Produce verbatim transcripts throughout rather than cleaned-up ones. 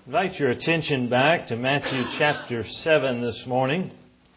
Invite your attention back to Matthew chapter seven this morning.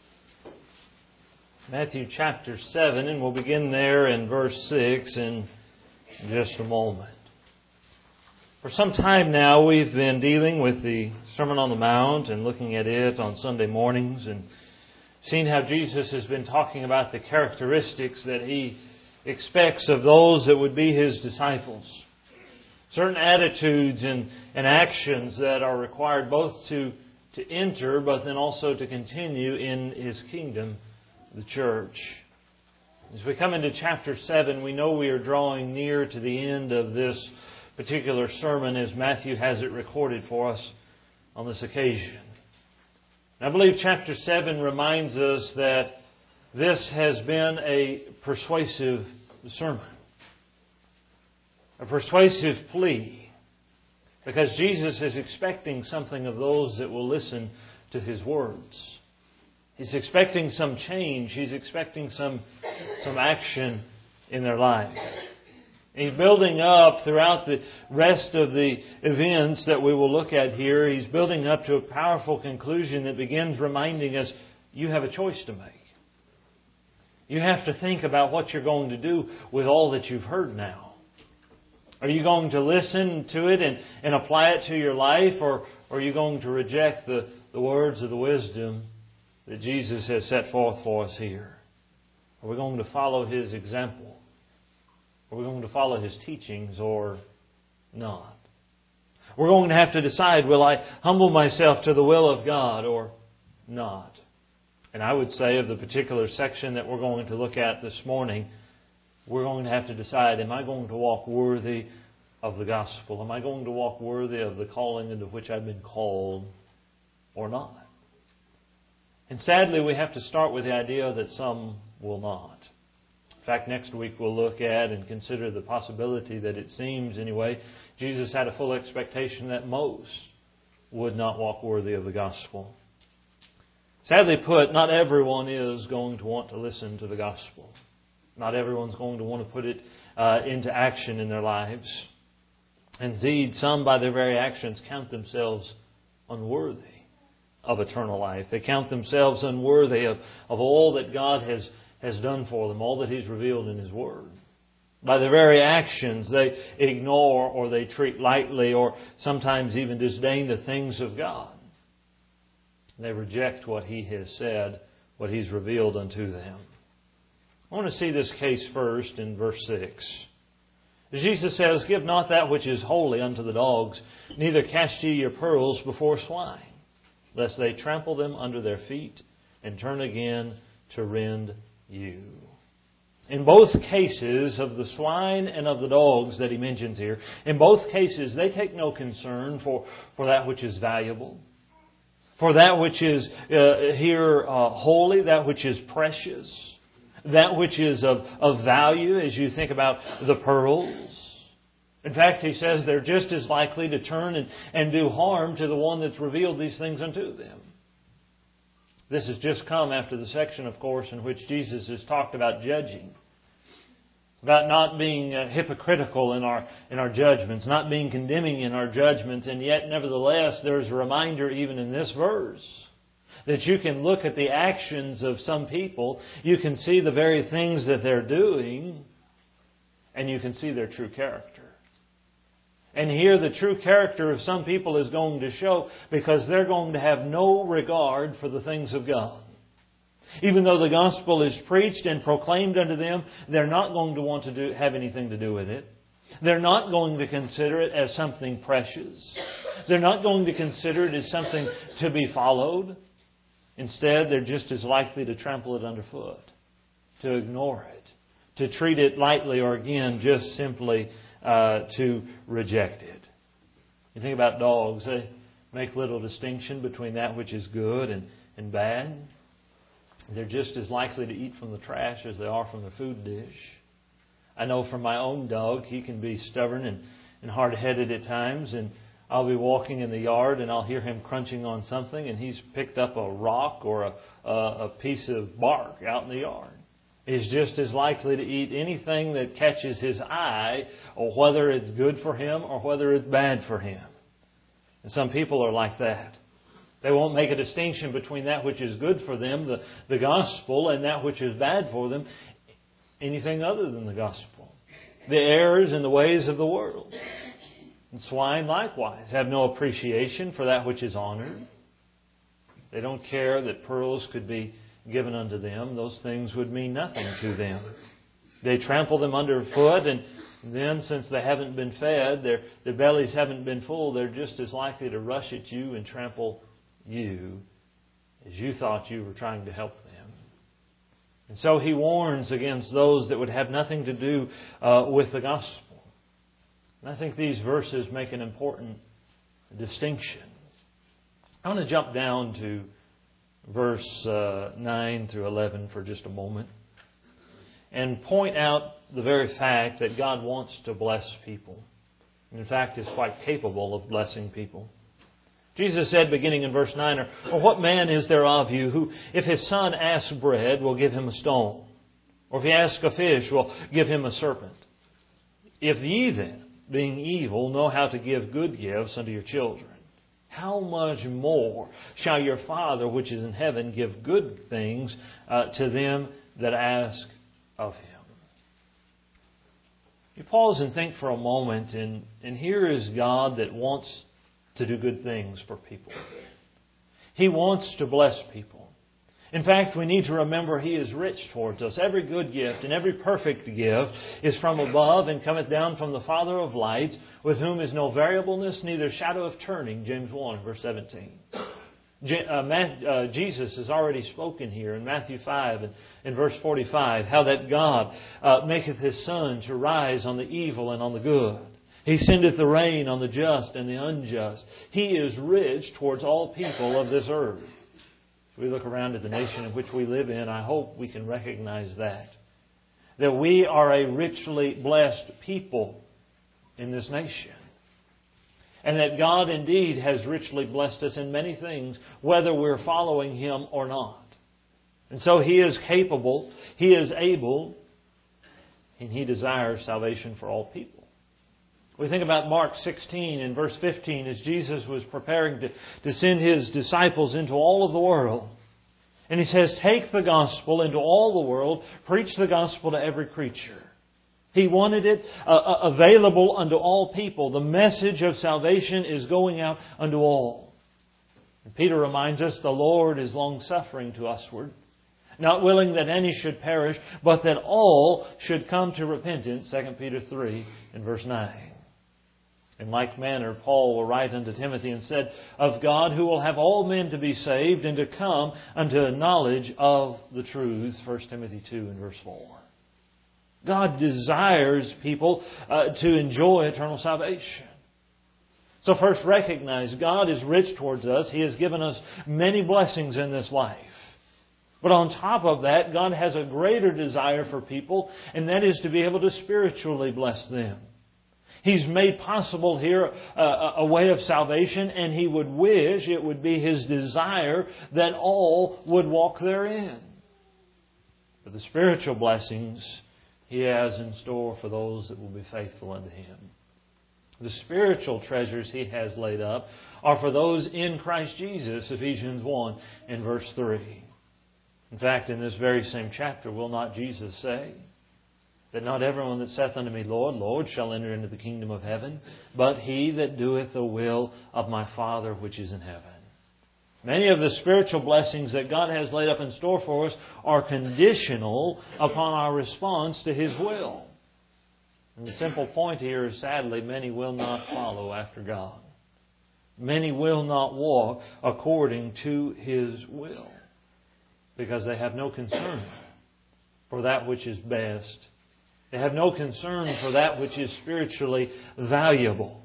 Matthew chapter seven, and we'll begin there in verse six in just a moment. For some time now, we've been dealing with the Sermon on the Mount and looking at it on Sunday mornings and seeing how Jesus has been talking about the characteristics that He expects of those that would be His disciples. Certain attitudes and, and actions that are required both to, to enter, but then also to continue in His kingdom, the church. As we come into chapter seven, we know we are drawing near to the end of this particular sermon as Matthew has it recorded for us on this occasion. I believe chapter seven reminds us that this has been a persuasive sermon. A persuasive plea, because Jesus is expecting something of those that will listen to His words. He's expecting some change. He's expecting some, some action in their life. He's building up throughout the rest of the events that we will look at here. He's building up to a powerful conclusion that begins reminding us, you have a choice to make. You have to think about what you're going to do with all that you've heard now. Are you going to listen to it and, and apply it to your life, or, or are you going to reject the, the words of the wisdom that Jesus has set forth for us here? Are we going to follow His example? Are we going to follow His teachings or not? We're going to have to decide, will I humble myself to the will of God or not? And I would say of the particular section that we're going to look at this morning, we're going to have to decide, am I going to walk worthy of the gospel? Am I going to walk worthy of the calling into which I've been called or not? And sadly, we have to start with the idea that some will not. In fact, next week we'll look at and consider the possibility that it seems, anyway, Jesus had a full expectation that most would not walk worthy of the gospel. Sadly put, not everyone is going to want to listen to the gospel. Not everyone's going to want to put it uh, into action in their lives. Indeed, some by their very actions count themselves unworthy of eternal life. They count themselves unworthy of, of all that God has, has done for them, all that He's revealed in His Word. By their very actions, they ignore or they treat lightly or sometimes even disdain the things of God. They reject what He has said, what He's revealed unto them. I want to see this case first in verse six. Jesus says, "Give not that which is holy unto the dogs, neither cast ye your pearls before swine, lest they trample them under their feet, and turn again to rend you." In both cases of the swine and of the dogs that He mentions here, in both cases they take no concern for, for that which is valuable, for that which is uh, here uh, holy, that which is precious, that which is of, of value as you think about the pearls. In fact, He says they're just as likely to turn and, and do harm to the one that's revealed these things unto them. This has just come after the section, of course, in which Jesus has talked about judging. About not being uh, hypocritical in our, in our judgments, not being condemning in our judgments, and yet nevertheless there's a reminder even in this verse that you can look at the actions of some people, you can see the very things that they're doing, and you can see their true character. And here the true character of some people is going to show because they're going to have no regard for the things of God. Even though the gospel is preached and proclaimed unto them, they're not going to want to do, have anything to do with it. They're not going to consider it as something precious. They're not going to consider it as something to be followed. Instead, they're just as likely to trample it underfoot, to ignore it, to treat it lightly, or again, just simply uh, to reject it. You think about dogs, they make little distinction between that which is good and, and bad. They're just as likely to eat from the trash as they are from the food dish. I know from my own dog, he can be stubborn and, and hard-headed at times, and I'll be walking in the yard and I'll hear him crunching on something, and he's picked up a rock or a, a, a piece of bark out in the yard. He's just as likely to eat anything that catches his eye, or whether it's good for him or whether it's bad for him. And some people are like that. They won't make a distinction between that which is good for them, the, the gospel, and that which is bad for them, anything other than the gospel. The errors and the ways of the world. And swine likewise have no appreciation for that which is honored. They don't care that pearls could be given unto them. Those things would mean nothing to them. They trample them underfoot, and then since they haven't been fed, their, their bellies haven't been full, they're just as likely to rush at you and trample you as you thought you were trying to help them. And so he warns against those that would have nothing to do uh, with the gospel. And I think these verses make an important distinction. I want to jump down to verse uh, nine through eleven for just a moment and point out the very fact that God wants to bless people. In fact, is quite capable of blessing people. Jesus said, beginning in verse nine, Or what man is there of you who, if his son asks bread, will give him a stone? Or if he asks a fish, will give him a serpent? If ye then, being evil, know how to give good gifts unto your children, how much more shall your Father which is in heaven give good things uh, to them that ask of Him? You pause and think for a moment, and, and here is God that wants to do good things for people. He wants to bless people. In fact, we need to remember He is rich towards us. Every good gift and every perfect gift is from above and cometh down from the Father of lights, with whom is no variableness, neither shadow of turning. James one, verse seventeen. Je- uh, Matt, uh, Jesus has already spoken here in Matthew five and in verse forty-five, how that God uh, maketh His sun to rise on the evil and on the good. He sendeth the rain on the just and the unjust. He is rich towards all people of this earth. As we look around at the nation in which we live in, I hope we can recognize that. That we are a richly blessed people in this nation. And that God indeed has richly blessed us in many things, whether we're following Him or not. And so He is capable, He is able, and He desires salvation for all people. We think about Mark sixteen and verse fifteen as Jesus was preparing to, to send His disciples into all of the world. And He says, take the gospel into all the world, preach the gospel to every creature. He wanted it uh, available unto all people. The message of salvation is going out unto all. And Peter reminds us the Lord is long-suffering to usward, not willing that any should perish, but that all should come to repentance. Second Peter three and verse nine. In like manner, Paul will write unto Timothy and said, of God who will have all men to be saved and to come unto a knowledge of the truth. First Timothy two and verse four. God desires people uh, to enjoy eternal salvation. So first recognize God is rich towards us. He has given us many blessings in this life. But on top of that, God has a greater desire for people, and that is to be able to spiritually bless them. He's made possible here a, a way of salvation, and He would wish, it would be His desire, that all would walk therein. But the spiritual blessings He has in store for those that will be faithful unto Him. The spiritual treasures He has laid up are for those in Christ Jesus, Ephesians one and verse three. In fact, in this very same chapter, will not Jesus say that not everyone that saith unto me, Lord, Lord, shall enter into the kingdom of heaven, but he that doeth the will of my Father which is in heaven. Many of the spiritual blessings that God has laid up in store for us are conditional upon our response to His will. And the simple point here is, sadly, many will not follow after God. Many will not walk according to His will, because they have no concern for that which is best. They have no concern for that which is spiritually valuable.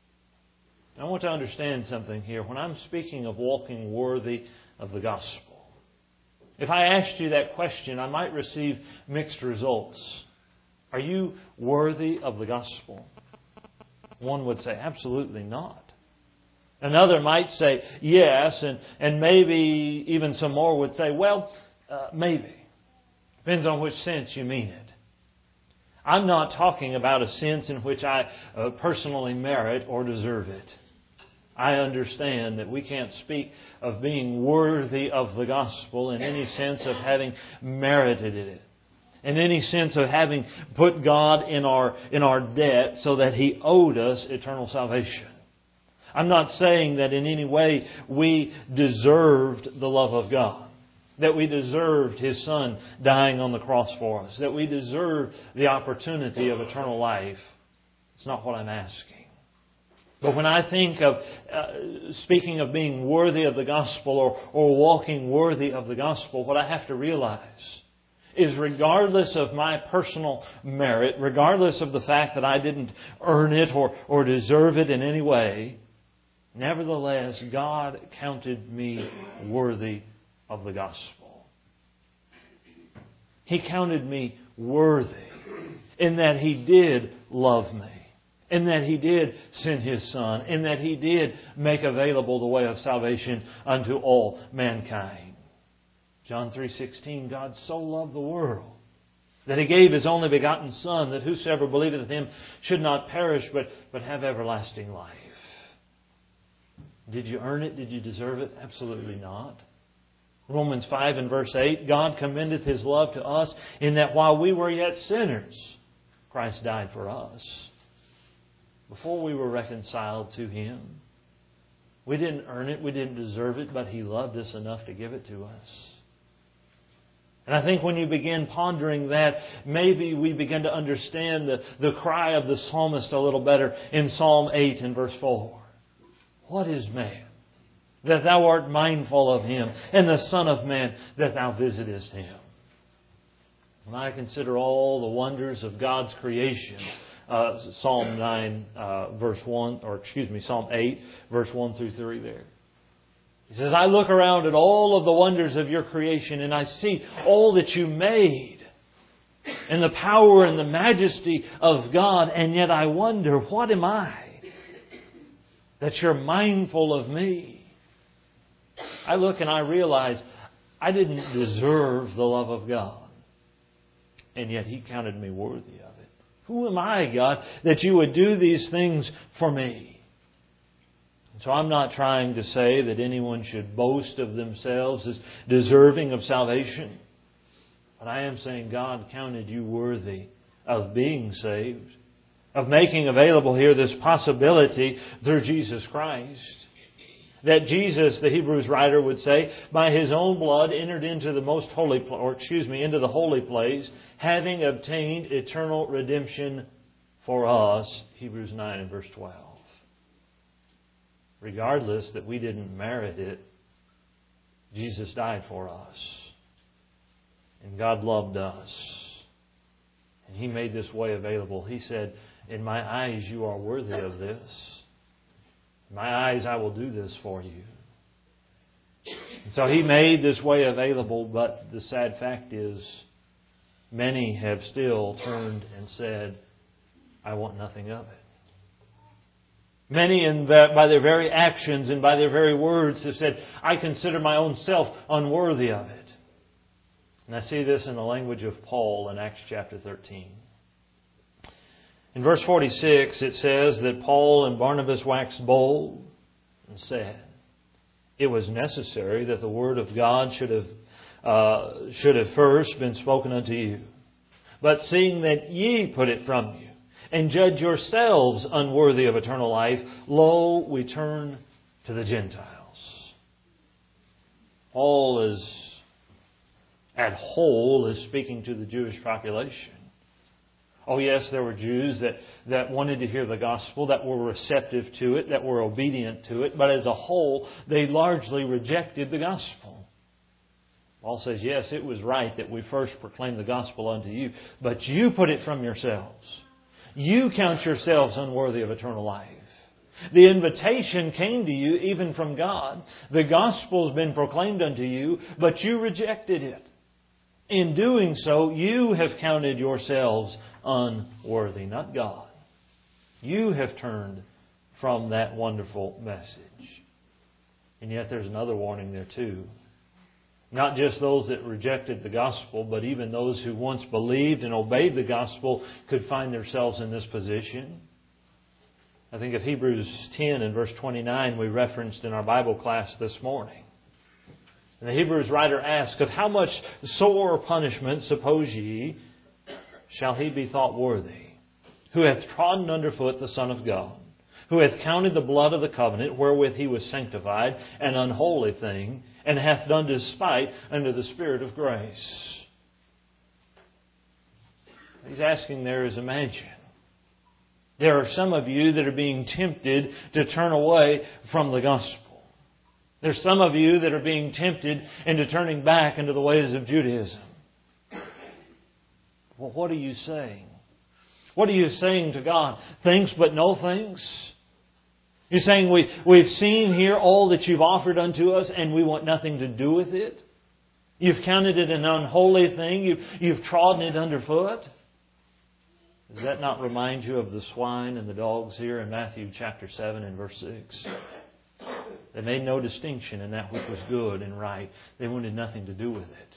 I want to understand something here. When I'm speaking of walking worthy of the gospel, if I asked you that question, I might receive mixed results. Are you worthy of the gospel? One would say, absolutely not. Another might say, yes, and, and maybe even some more would say, well, uh, maybe. Depends on which sense you mean it. I'm not talking about a sense in which I uh, personally merit or deserve it. I understand that we can't speak of being worthy of the gospel in any sense of having merited it, in any sense of having put God in our, in our debt so that He owed us eternal salvation. I'm not saying that in any way we deserved the love of God, that we deserved His Son dying on the cross for us, that we deserved the opportunity of eternal life. It's not what I'm asking. But when I think of uh, speaking of being worthy of the gospel or, or walking worthy of the gospel, what I have to realize is regardless of my personal merit, regardless of the fact that I didn't earn it or, or deserve it in any way, nevertheless, God counted me worthy of the gospel. He counted me worthy in that He did love me, in that He did send His Son, in that He did make available the way of salvation unto all mankind. John three sixteen, God so loved the world that He gave His only begotten Son, that whosoever believeth in Him should not perish but, but have everlasting life. Did you earn it? Did you deserve it? Absolutely not. Romans five and verse eight, God commendeth His love to us in that while we were yet sinners, Christ died for us. Before we were reconciled to Him. We didn't earn it, we didn't deserve it, but He loved us enough to give it to us. And I think when you begin pondering that, maybe we begin to understand the, the cry of the psalmist a little better in Psalm eight and verse four. What is man, that Thou art mindful of him, and the Son of Man, that Thou visitest him? When I consider all the wonders of God's creation, uh, Psalm nine, uh, verse one, or excuse me, Psalm eight, verse one through three there. He says, I look around at all of the wonders of Your creation, and I see all that You made, and the power and the majesty of God, and yet I wonder, what am I that You're mindful of me? I look and I realize I didn't deserve the love of God, and yet He counted me worthy of it. Who am I, God, that You would do these things for me? So I'm not trying to say that anyone should boast of themselves as deserving of salvation. But I am saying God counted you worthy of being saved, of making available here this possibility through Jesus Christ. That Jesus, the Hebrews writer would say, by His own blood entered into the most holy, or excuse me, into the holy place, having obtained eternal redemption for us. Hebrews nine and verse twelve. Regardless that we didn't merit it, Jesus died for us. And God loved us. And He made this way available. He said, in my eyes you are worthy of this. In my eyes I will do this for you. And so He made this way available, but the sad fact is, many have still turned and said, I want nothing of it. Many, in that, by their very actions and by their very words, have said, I consider my own self unworthy of it. And I see this in the language of Paul in Acts chapter thirteen. In verse forty-six, it says that Paul and Barnabas waxed bold and said, it was necessary that the word of God should have, uh, should have first been spoken unto you. But seeing that ye put it from you, and judge yourselves unworthy of eternal life, lo, we turn to the Gentiles. Paul is, at whole, is speaking to the Jewish population. Oh yes, there were Jews that, that wanted to hear the gospel, that were receptive to it, that were obedient to it, but as a whole, they largely rejected the gospel. Paul says, yes, it was right that we first proclaim the gospel unto you, but you put it from yourselves. You count yourselves unworthy of eternal life. The invitation came to you even from God. The gospel has been proclaimed unto you, but you rejected it. In doing so, you have counted yourselves unworthy, not God. You have turned from that wonderful message. And yet there's another warning there too. Not just those that rejected the gospel, but even those who once believed and obeyed the gospel could find themselves in this position. I think of Hebrews ten and verse twenty-nine we referenced in our Bible class this morning. And the Hebrews writer asks, of how much sore punishment, suppose ye, shall he be thought worthy, who hath trodden under foot the Son of God, who hath counted the blood of the covenant wherewith he was sanctified an unholy thing, and hath done despite unto the Spirit of grace. He's asking there is imagine. There are some of you that are being tempted to turn away from the gospel. There's some of you that are being tempted into turning back into the ways of Judaism. Well, what are you saying? What are you saying to God? Things but no things? You're saying we, we've seen here all that you've offered unto us and we want nothing to do with it? You've counted it an unholy thing? You've, you've trodden it underfoot? Does that not remind you of the swine and the dogs here in Matthew chapter seven and verse six? They made no distinction in that which was good and right. They wanted nothing to do with it.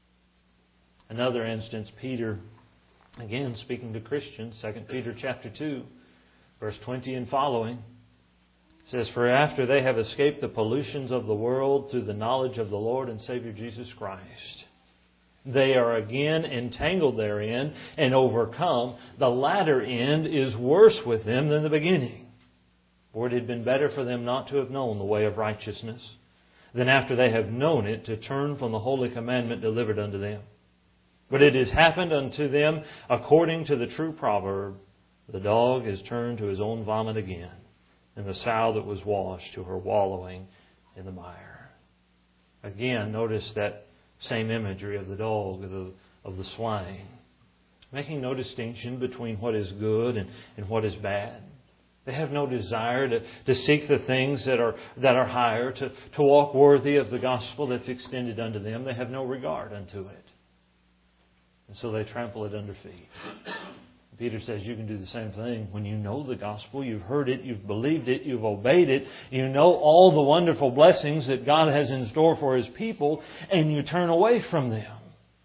Another instance, Peter, again speaking to Christians, Second Peter chapter two, verse twenty and following, says, for after they have escaped the pollutions of the world through the knowledge of the Lord and Savior Jesus Christ, they are again entangled therein and overcome. The latter end is worse with them than the beginning. For it had been better for them not to have known the way of righteousness than after they have known it to turn from the holy commandment delivered unto them. But it has happened unto them according to the true proverb, the dog is turned to his own vomit again, and the sow that was washed to her wallowing in the mire. Again, notice that same imagery of the dog, of the, of the swine, making no distinction between what is good and, and what is bad. They have no desire to, to seek the things that are that are higher, to, to walk worthy of the gospel that's extended unto them. They have no regard unto it. And so they trample it under feet. Peter says you can do the same thing when you know the gospel, you've heard it, you've believed it, you've obeyed it, you know all the wonderful blessings that God has in store for His people, and you turn away from them.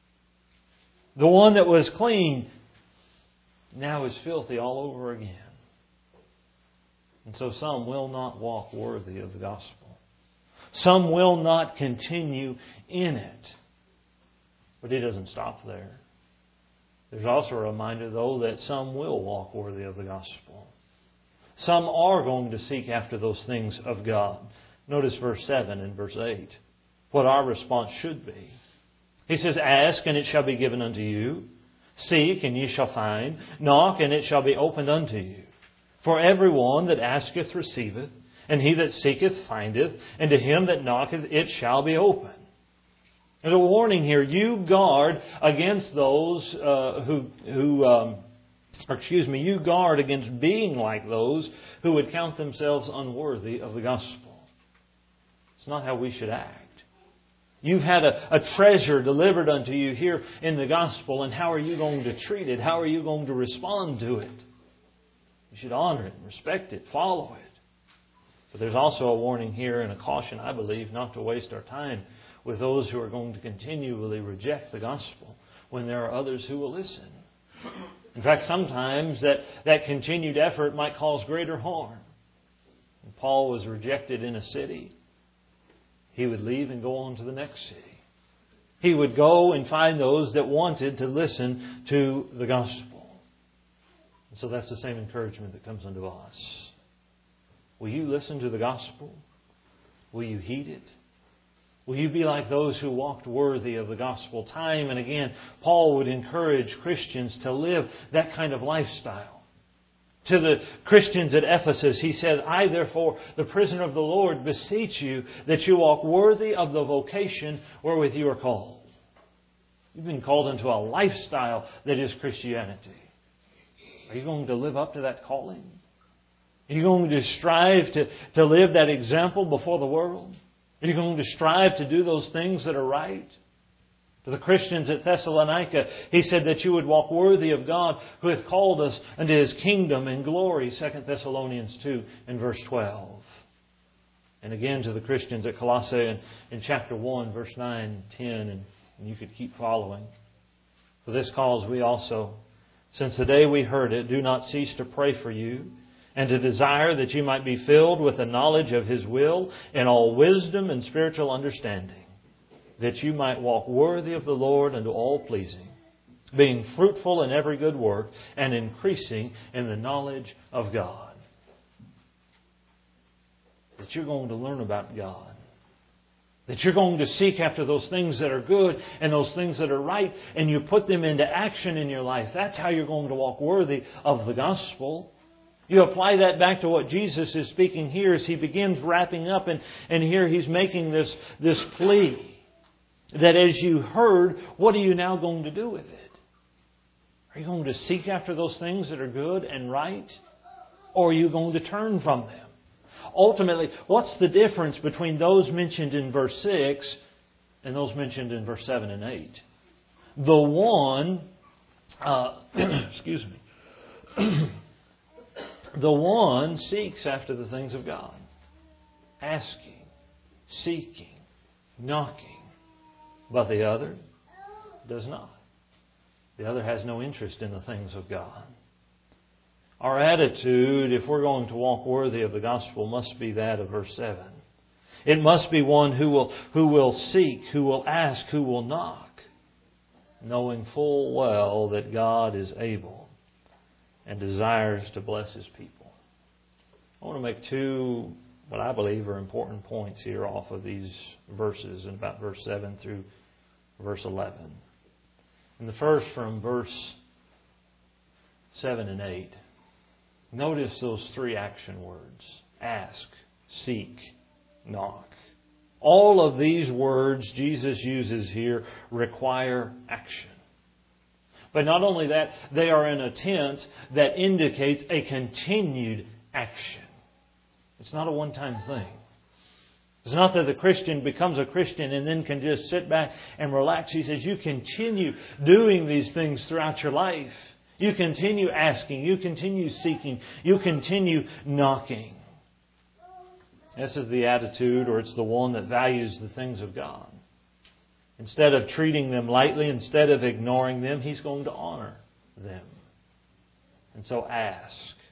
The one that was clean now is filthy all over again. And so some will not walk worthy of the gospel. Some will not continue in it. But He doesn't stop there. There's also a reminder, though, that some will walk worthy of the gospel. Some are going to seek after those things of God. Notice verse seven and verse eight. What our response should be. He says, ask, and it shall be given unto you. Seek, and ye shall find. Knock, and it shall be opened unto you. For every one that asketh receiveth, and he that seeketh findeth, and to him that knocketh it shall be opened. There's a warning here. You guard against those uh, who, who um, or excuse me, you guard against being like those who would count themselves unworthy of the gospel. It's not how we should act. You've had a, a treasure delivered unto you here in the gospel, and how are you going to treat it? How are you going to respond to it? You should honor it, respect it, follow it. But there's also a warning here and a caution, I believe, not to waste our time with those who are going to continually reject the gospel when there are others who will listen. In fact, sometimes that, that continued effort might cause greater harm. When Paul was rejected in a city, he would leave and go on to the next city. He would go and find those that wanted to listen to the gospel. And so that's the same encouragement that comes unto us. Will you listen to the gospel? Will you heed it? Will you be like those who walked worthy of the gospel? Time and again, Paul would encourage Christians to live that kind of lifestyle. To the Christians at Ephesus, he says, I therefore, the prisoner of the Lord, beseech you that you walk worthy of the vocation wherewith you are called. You've been called into a lifestyle that is Christianity. Are you going to live up to that calling? Are you going to strive to, to live that example before the world? Are you going to strive to do those things that are right? To the Christians at Thessalonica, he said that you would walk worthy of God who hath called us unto His kingdom and glory, Second Thessalonians two and verse twelve. And again to the Christians at Colossae in, in chapter one, verse nine, ten, and, and you could keep following. For this cause we also, since the day we heard it, do not cease to pray for you, and to desire that you might be filled with the knowledge of His will in all wisdom and spiritual understanding, that you might walk worthy of the Lord unto all pleasing, being fruitful in every good work and increasing in the knowledge of God. That you're going to learn about God. That you're going to seek after those things that are good and those things that are right, and you put them into action in your life. That's how you're going to walk worthy of the gospel. You apply that back to what Jesus is speaking here as He begins wrapping up, and, and here He's making this, this plea that as you heard, what are you now going to do with it? Are you going to seek after those things that are good and right? Or are you going to turn from them? Ultimately, what's the difference between those mentioned in verse six and those mentioned in verse seven and eight? The one, uh, excuse me, the one seeks after the things of God, asking, seeking, knocking, but the other does not. The other has no interest in the things of God. Our attitude, if we're going to walk worthy of the gospel, must be that of verse seven. It must be one who will, who will seek, who will ask, who will knock, knowing full well that God is able and desires to bless His people. I want to make two, what I believe are important points here off of these verses, in about verse seven through verse eleven. And the first from verse seven and eight. Notice those three action words. Ask, seek, knock. All of these words Jesus uses here require action. But not only that, they are in a tense that indicates a continued action. It's not a one-time thing. It's not that the Christian becomes a Christian and then can just sit back and relax. He says you continue doing these things throughout your life. You continue asking. You continue seeking. You continue knocking. This is the attitude, or it's the one that values the things of God. Instead of treating them lightly, instead of ignoring them, He's going to honor them. And so ask.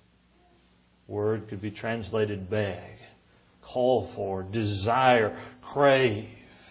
Word could be translated beg, call for, desire, crave.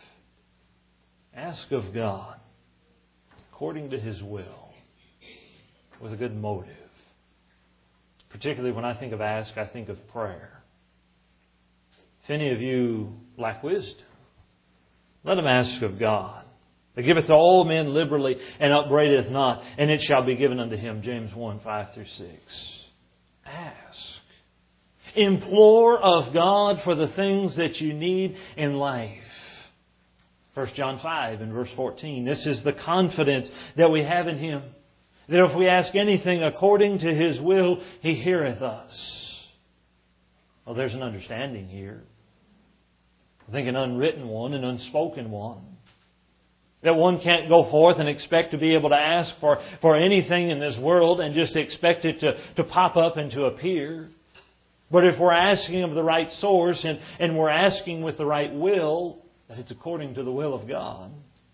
Ask of God according to His will, with a good motive. Particularly when I think of ask, I think of prayer. If any of you lack wisdom, let him ask of God. That giveth to all men liberally and upbraideth not, and it shall be given unto him. James one, five through six. Ask. Implore of God for the things that you need in life. First John five and verse fourteen. This is the confidence that we have in Him. That if we ask anything according to His will, He heareth us. Well, there's an understanding here. I think an unwritten one, an unspoken one. That one can't go forth and expect to be able to ask for, for anything in this world and just expect it to, to pop up and to appear. But if we're asking of the right source and, and we're asking with the right will, that it's according to the will of God,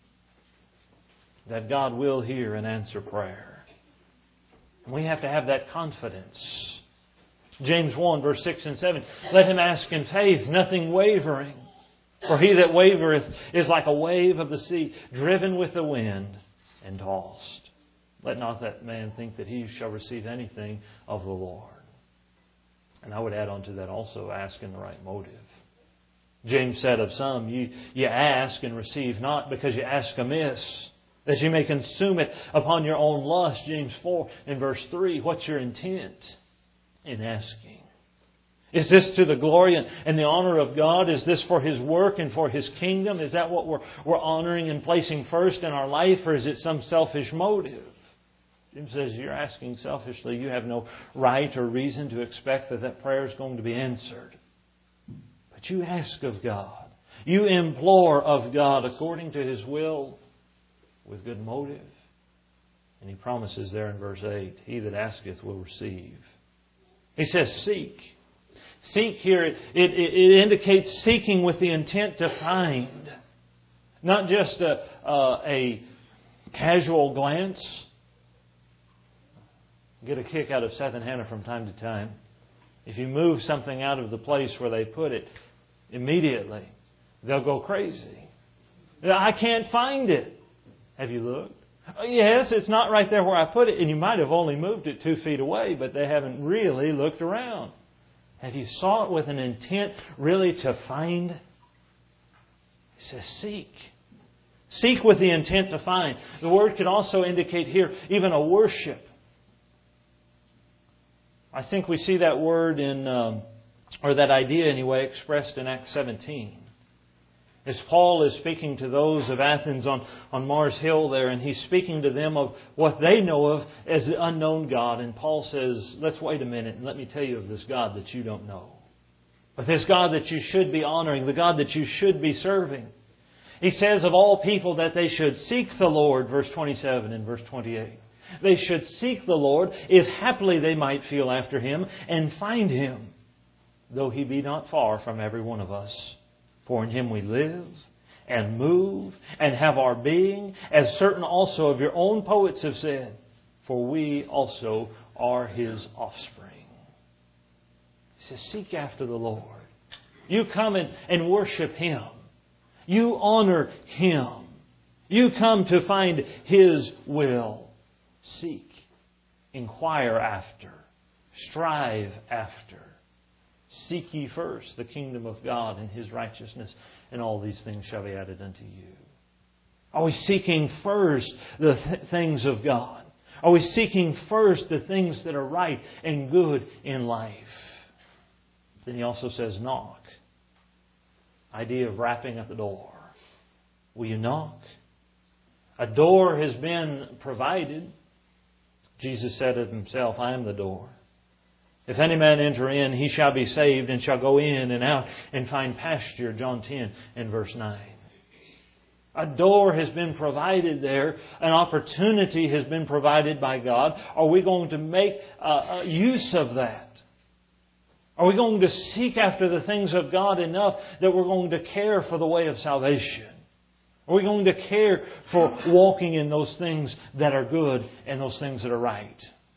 that God will hear and answer prayer. We have to have that confidence. James one, verse six and seven. Let him ask in faith, nothing wavering. For he that wavereth is like a wave of the sea, driven with the wind and tossed. Let not that man think that he shall receive anything of the Lord. And I would add on to that also, ask in the right motive. James said of some, you, you ask and receive not because you ask amiss, that you may consume it upon your own lust. James four and verse three. What's your intent in asking? Is this to the glory and the honor of God? Is this for His work and for His kingdom? Is that what we're, we're honoring and placing first in our life? Or is it some selfish motive? James says you're asking selfishly. You have no right or reason to expect that that prayer is going to be answered. But you ask of God. You implore of God according to His will with good motive. And He promises there in verse eight, he that asketh will receive. He says seek. Seek here, it, it, it indicates seeking with the intent to find. Not just a, a, a casual glance. Get a kick out of Seth and Hannah from time to time. If you move something out of the place where they put it, immediately they'll go crazy. I can't find it. Have you looked? Yes, it's not right there where I put it, and you might have only moved it two feet away, but they haven't really looked around. Have you sought with an intent really to find? He says, seek. Seek with the intent to find. The word could also indicate here even a worship. I think we see that word in, um, or that idea anyway, expressed in Acts seventeen. As Paul is speaking to those of Athens on, on Mars Hill there, and he's speaking to them of what they know of as the unknown God. And Paul says, let's wait a minute and let me tell you of this God that you don't know. But this God that you should be honoring, the God that you should be serving. He says of all people that they should seek the Lord, verse twenty-seven and verse twenty-eight. They should seek the Lord, if haply they might feel after Him, and find Him, though He be not far from every one of us. For in Him we live and move and have our being, as certain also of your own poets have said, for we also are His offspring. He says, seek after the Lord. You come and, and worship Him. You honor Him. You come to find His will. Seek, inquire after, strive after. Seek ye first the kingdom of God and His righteousness, and all these things shall be added unto you. Are we seeking first the th- things of God? Are we seeking first the things that are right and good in life? Then He also says, knock. Idea of rapping at the door. Will you knock? A door has been provided. Jesus said of Himself, I am the door. If any man enter in, he shall be saved and shall go in and out and find pasture. John ten and verse nine. A door has been provided there. An opportunity has been provided by God. Are we going to make uh, use of that? Are we going to seek after the things of God enough that we're going to care for the way of salvation? Are we going to care for walking in those things that are good and those things that are right?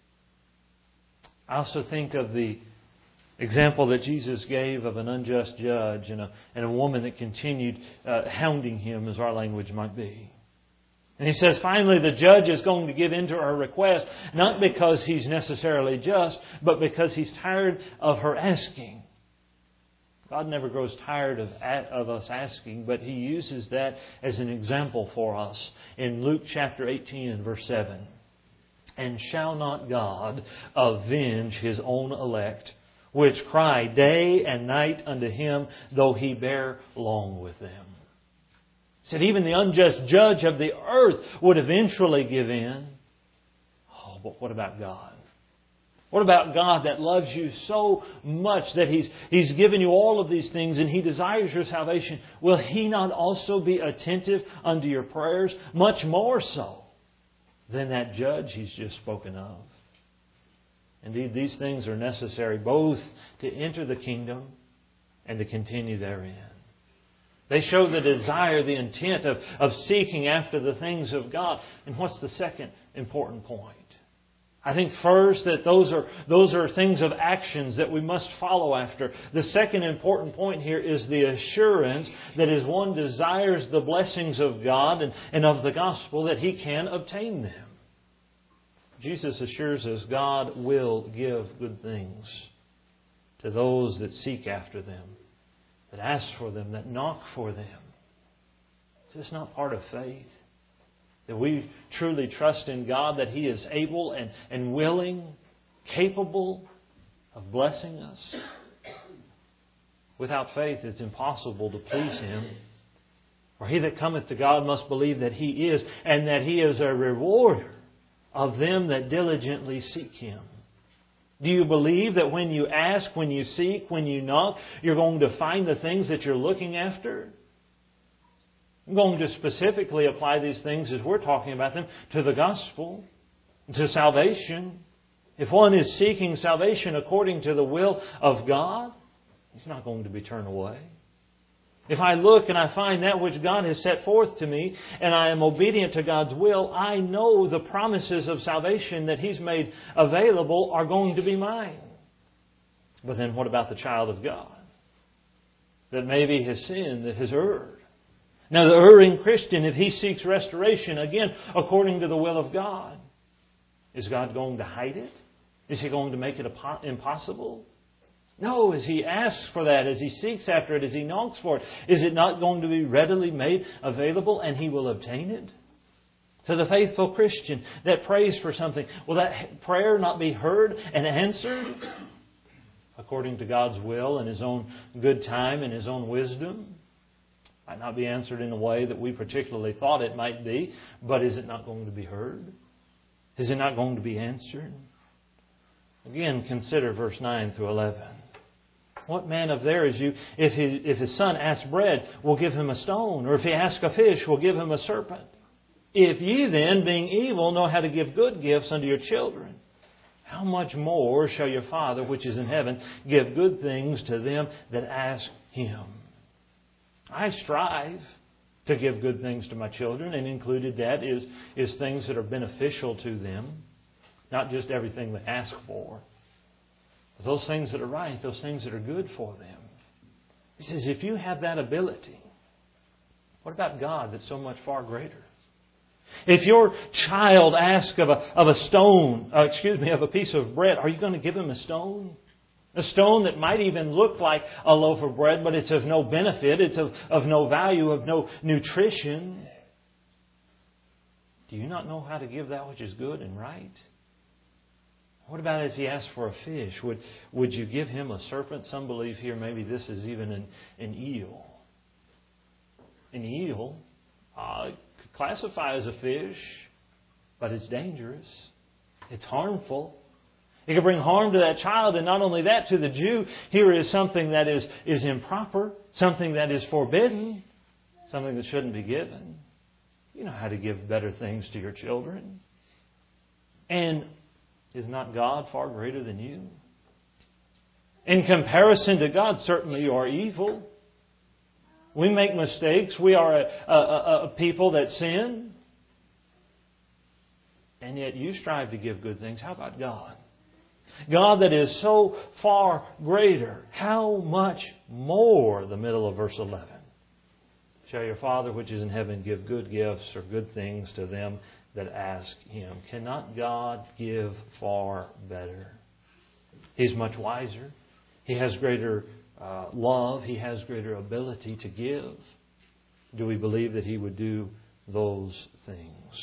I also think of the example that Jesus gave of an unjust judge and a, and a woman that continued uh, hounding Him, as our language might be. And He says, finally, the judge is going to give in to her request, not because he's necessarily just, but because he's tired of her asking. God never grows tired of, of us asking, but He uses that as an example for us in Luke chapter eighteen and verse seven. And shall not God avenge His own elect, which cry day and night unto Him, though He bear long with them? He said even the unjust judge of the earth would eventually give in. Oh, but what about God? What about God that loves you so much that He's, He's given you all of these things and He desires your salvation? Will He not also be attentive unto your prayers? Much more so than that judge He's just spoken of. Indeed, these things are necessary both to enter the kingdom and to continue therein. They show the desire, the intent of, of seeking after the things of God. And what's the second important point? I think first that those are those are things of actions that we must follow after. The second important point here is the assurance that as one desires the blessings of God and, and of the gospel, that he can obtain them. Jesus assures us God will give good things to those that seek after them, that ask for them, that knock for them. Is this not part of faith? That we truly trust in God, that He is able and, and willing, capable of blessing us. Without faith, it's impossible to please Him. For he that cometh to God must believe that He is, and that He is a rewarder of them that diligently seek Him. Do you believe that when you ask, when you seek, when you knock, you're going to find the things that you're looking after? I'm going to specifically apply these things as we're talking about them to the gospel, to salvation. If one is seeking salvation according to the will of God, he's not going to be turned away. If I look and I find that which God has set forth to me and I am obedient to God's will, I know the promises of salvation that He's made available are going to be mine. But then what about the child of God that maybe has sinned, that has erred? Now the erring Christian, if he seeks restoration, again, according to the will of God, is God going to hide it? Is He going to make it impossible? No, as he asks for that, as he seeks after it, as he knocks for it, is it not going to be readily made available and he will obtain it? To the faithful Christian that prays for something, will that prayer not be heard and answered according to God's will and His own good time and His own wisdom? Might not be answered in a way that we particularly thought it might be, but is it not going to be heard? Is it not going to be answered? Again, consider verse nine through eleven. What man of theirs you, if he, if his son asks bread, will give him a stone, or if he asks a fish, will give him a serpent? If ye then, being evil, know how to give good gifts unto your children, how much more shall your Father which is in heaven give good things to them that ask Him? I strive to give good things to my children, and included that is, is things that are beneficial to them, not just everything they ask for. But those things that are right, those things that are good for them. He says, if you have that ability, what about God that's so much far greater? If your child asks of a, of a stone, uh, excuse me, of a piece of bread, are you going to give him a stone? A stone that might even look like a loaf of bread, but it's of no benefit, it's of, of no value, of no nutrition. Do you not know how to give that which is good and right? What about if he asks for a fish? Would, would you give him a serpent? Some believe here maybe this is even an, an eel. An eel uh, could classify as a fish, but it's dangerous. It's harmful. It could bring harm to that child, and not only that, to the Jew, here is something that is, is improper, something that is forbidden, something that shouldn't be given. You know how to give better things to your children. And is not God far greater than you? In comparison to God, certainly you are evil. We make mistakes. We are a, a, a people that sin. And yet you strive to give good things. How about God? God that is so far greater. How much more, the middle of verse eleven, shall your Father which is in heaven give good gifts or good things to them that ask Him? Cannot God give far better? He's much wiser. He has greater uh, love. He has greater ability to give. Do we believe that He would do those things?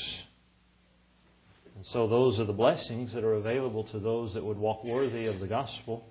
And so those are the blessings that are available to those that would walk worthy of the gospel.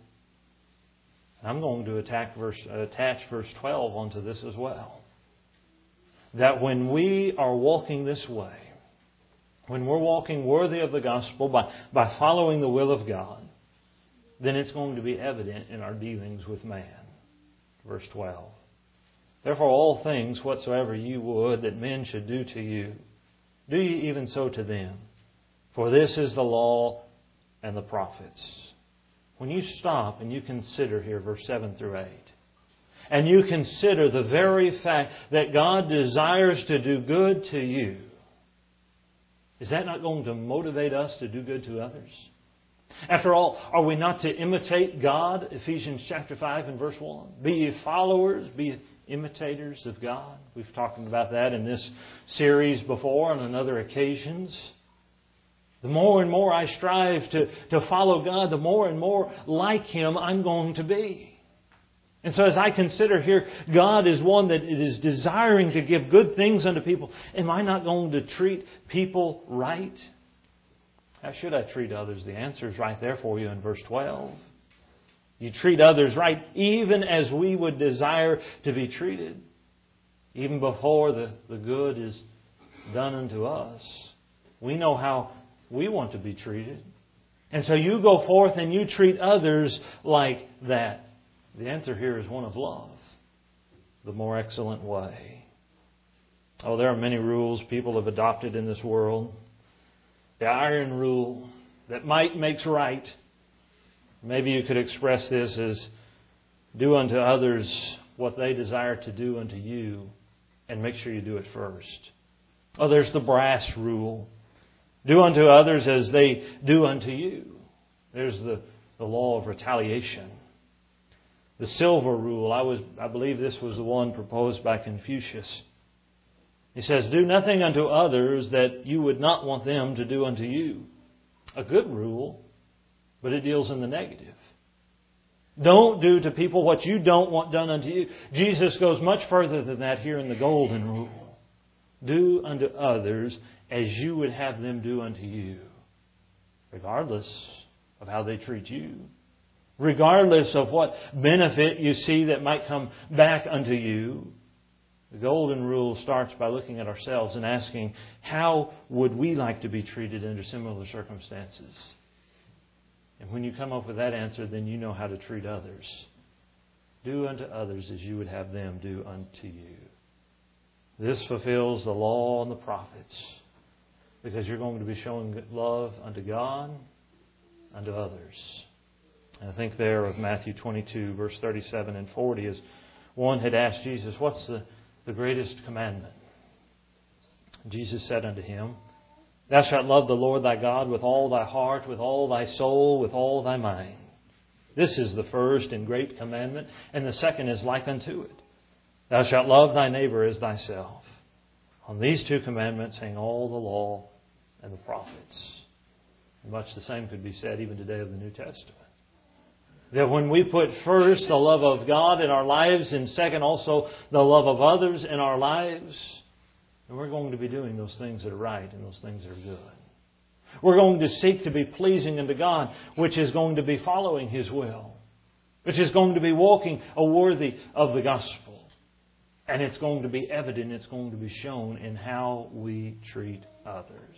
I'm going to attack verse, attach verse twelve onto this as well. That when we are walking this way, when we're walking worthy of the gospel by, by following the will of God, then it's going to be evident in our dealings with man. Verse twelve. Therefore all things whatsoever you would that men should do to you, do ye even so to them. For this is the law and the prophets. When you stop and you consider here verse seven through eight, and you consider the very fact that God desires to do good to you, is that not going to motivate us to do good to others? After all, are we not to imitate God? Ephesians chapter five and verse one. Be ye followers, be ye imitators of God. We've talked about that in this series before and on other occasions. The more and more I strive to, to follow God, the more and more like Him I'm going to be. And so as I consider here, God is one that is desiring to give good things unto people. Am I not going to treat people right? How should I treat others? The answer is right there for you in verse twelve. You treat others right even as we would desire to be treated. Even before the, the good is done unto us. We know how we want to be treated. And so you go forth and you treat others like that. The answer here is one of love. The more excellent way. Oh, there are many rules people have adopted in this world. The iron rule that might makes right. Maybe you could express this as do unto others what they desire to do unto you and make sure you do it first. Oh, there's the brass rule. Do unto others as they do unto you. There's the, the law of retaliation. The silver rule, I was I believe this was the one proposed by Confucius. He says, do nothing unto others that you would not want them to do unto you. A good rule, but it deals in the negative. Don't do to people what you don't want done unto you. Jesus goes much further than that here in the golden rule. Do unto others as you would have them do unto you, regardless of how they treat you, regardless of what benefit you see that might come back unto you. The golden rule starts by looking at ourselves and asking, how would we like to be treated under similar circumstances? And when you come up with that answer, then you know how to treat others. Do unto others as you would have them do unto you. This fulfills the law and the prophets, because you're going to be showing love unto God, unto others. And I think there of Matthew twenty-two, verse thirty-seven and forty, as one had asked Jesus, what's the, the greatest commandment? Jesus said unto him, thou shalt love the Lord thy God with all thy heart, with all thy soul, with all thy mind. This is the first and great commandment, and the second is like unto it. Thou shalt love thy neighbor as thyself. On these two commandments hang all the law and the prophets. And much the same could be said even today of the New Testament. That when we put first the love of God in our lives, and second also the love of others in our lives, and we're going to be doing those things that are right and those things that are good. We're going to seek to be pleasing unto God, which is going to be following His will, which is going to be walking a worthy of the gospel. And it's going to be evident, it's going to be shown in how we treat others.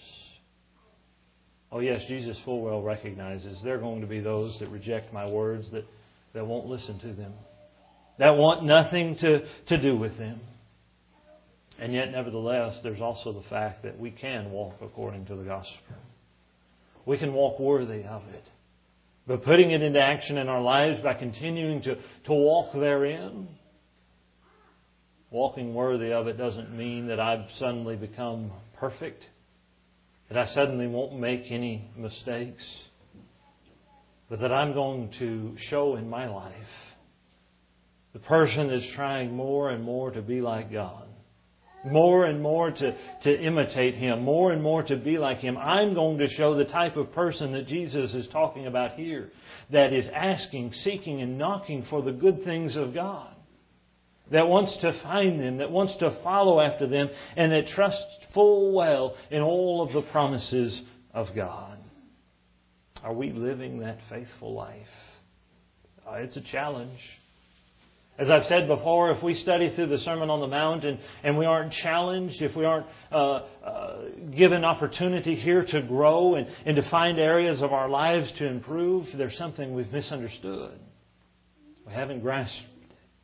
Oh yes, Jesus full well recognizes there are going to be those that reject my words, that, that won't listen to them, that want nothing to, to do with them. And yet, nevertheless, there's also the fact that we can walk according to the gospel. We can walk worthy of it. But putting it into action in our lives by continuing to, to walk therein, walking worthy of it doesn't mean that I've suddenly become perfect, that I suddenly won't make any mistakes, but that I'm going to show in my life the person that's trying more and more to be like God, more and more to, to imitate Him, more and more to be like Him. I'm going to show the type of person that Jesus is talking about here, that is asking, seeking, and knocking for the good things of God, that wants to find them, that wants to follow after them, and that trusts full well in all of the promises of God. Are we living that faithful life? Uh, it's a challenge. As I've said before, if we study through the Sermon on the Mount and, and we aren't challenged, if we aren't uh, uh, given opportunity here to grow and, and to find areas of our lives to improve, there's something we've misunderstood. We haven't grasped it.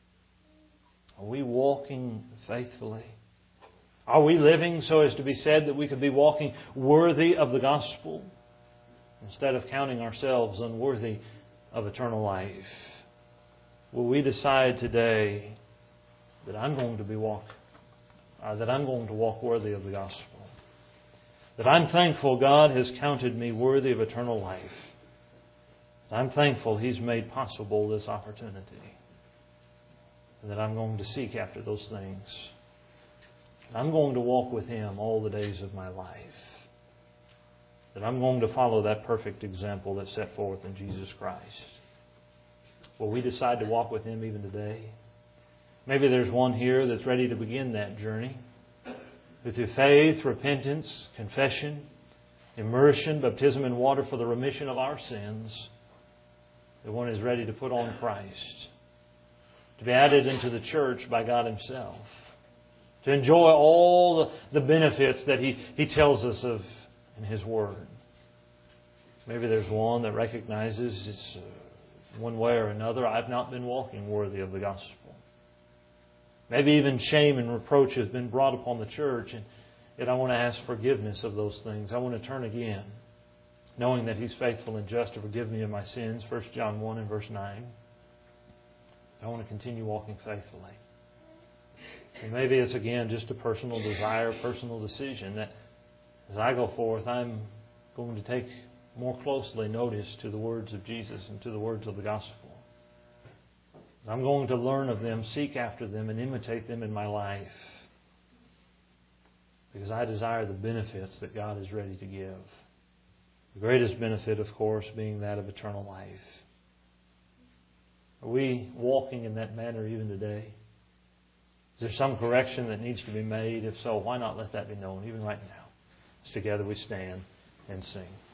Are we walking faithfully? Are we living so as to be said that we could be walking worthy of the gospel instead of counting ourselves unworthy of eternal life? Will we decide today that I'm going to be walk, uh, that I'm going to walk worthy of the gospel? That I'm thankful God has counted me worthy of eternal life. I'm thankful He's made possible this opportunity. And that I'm going to seek after those things. I'm going to walk with Him all the days of my life. That I'm going to follow that perfect example that's set forth in Jesus Christ. Will we decide to walk with Him even today? Maybe there's one here that's ready to begin that journey. With through faith, repentance, confession, immersion, baptism in water for the remission of our sins, the one is ready to put on Christ, to be added into the church by God Himself, to enjoy all the benefits that He, he tells us of in His Word. Maybe there's one that recognizes it's uh, one way or another, I've not been walking worthy of the gospel. Maybe even shame and reproach has been brought upon the church, and yet I want to ask forgiveness of those things. I want to turn again, knowing that He's faithful and just to forgive me of my sins. First John one and verse nine. I want to continue walking faithfully. And maybe it's again just a personal desire, personal decision that as I go forth, I'm going to take more closely notice to the words of Jesus and to the words of the gospel. I'm going to learn of them, seek after them, and imitate them in my life. Because I desire the benefits that God is ready to give. The greatest benefit, of course, being that of eternal life. Are we walking in that manner even today? Is there some correction that needs to be made? If so, why not let that be known even right now? As together we stand and sing.